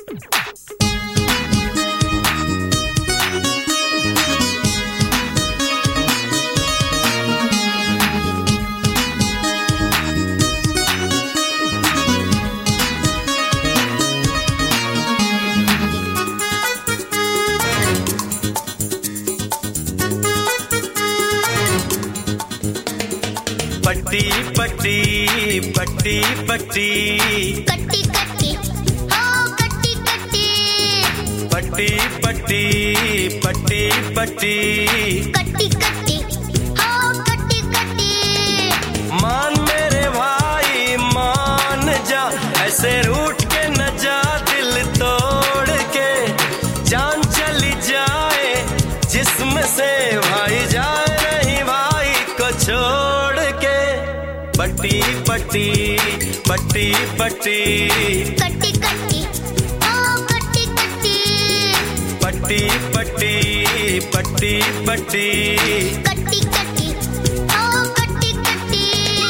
पट्टी पट्टी पट्टी पट्टी कट्टी कट्टी हो कट्टी कट्टी पट्टी पट्टी पट्टी पट्टी कट्टी कट्टी हो कट्टी कट्टी। मान मेरे भाई मान जा, ऐसे रूठ के न जा दिल तोड़ के, जान चली जाए जिस्म से भाई जाए नहीं भाई को छोड़ के। पट्टी पट्टी पट्टी पट्टी कट्टी कट्टी हो कट्टी कट्टी पट्टी पट्टी पट्टी पट्टी कट्टी कट्टी हो कट्टी कट्टी।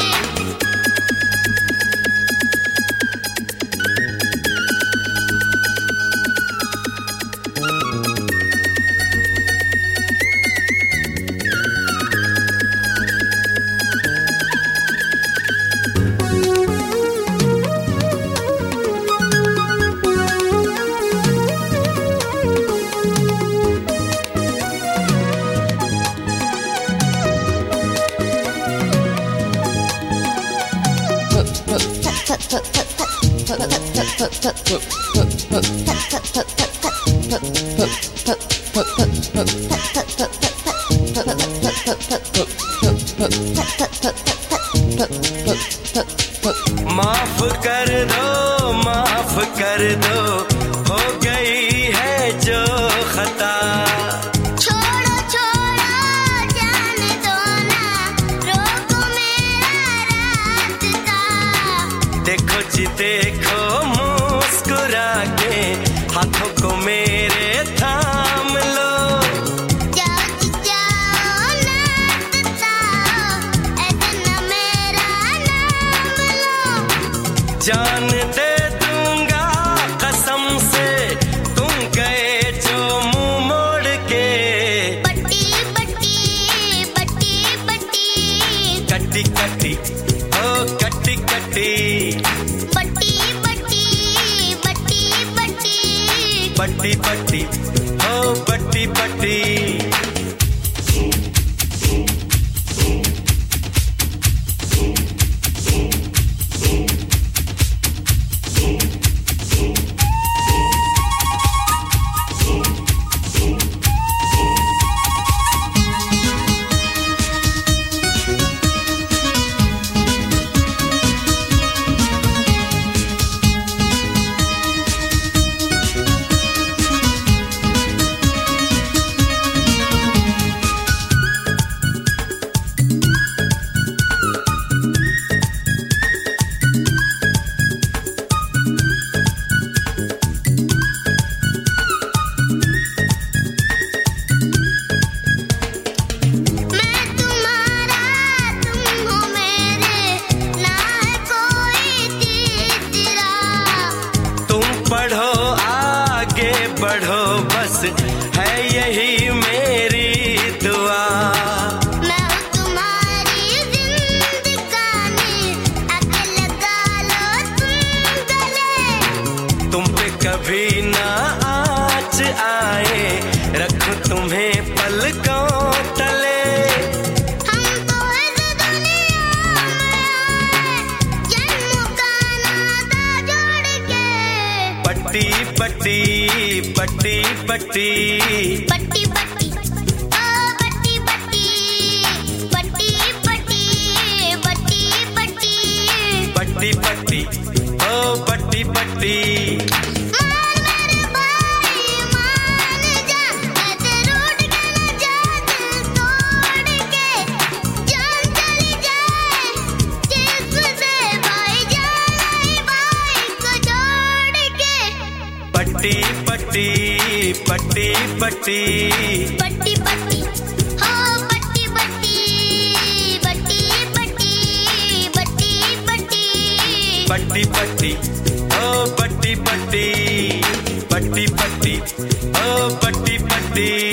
माफ कर दो हो गई है जो खता। छोड़ो छोड़ो जाने दो ना, रोको मेरा रास्ता। देखो जी देखो मुस्कुरा के हाथों को मेरे थाम लो। जाओ जी जाओ ना बताओ, ऐसे ना मेरा नाम लो। जान दे दूंगा कसम से तुम गए जो मुंह मोड़ के। पट्टी पट्टी पट्टी पट्टी कट्टी कट्टी ओ कट्टी कट्टी पट्टी पट्टी पट्टी पट्टी पट्टी पट्टी ओ पट्टी पट्टी। मैं तुम्हारा तुम हो मेरे, ना है कोई तीसरा। तुम पढ़ो आगे बढ़ो बस है यही मेरी दुआ। मैं हूँ तुम्हारी जिंदगानी, आके लगा लो तुम गले। तुम पे कभी ना आँच आए, रखूं तुम्हें पलकों तले। हम तो इस दुनिया में आए, जन्मों का नाता जोड़ के। पट्टी पट्टी पट्टी पट्टी पट्टी पट्टी ओ पट्टी पट्टी पट्टी पट्टी पट्टी पट्टी पट्टी पट्टी ओ पट्टी पट्टी। मान मेरे भाई मान जा, ऐसे रूठ के न जा दिल तोड़ के। जान चली जाए जिस्म से भाई जाए भाई को जोड़ के। पट्टी पट्टी पट्टी पट्टी पट्टी पट्टी हो पट्टी पट्टी पट्टी पट्टी पट्टी पट्टी पट्टी पट्टी ओ पट्टी पट्टी। पट्टी पट्टी ओ पट्टी पट्टी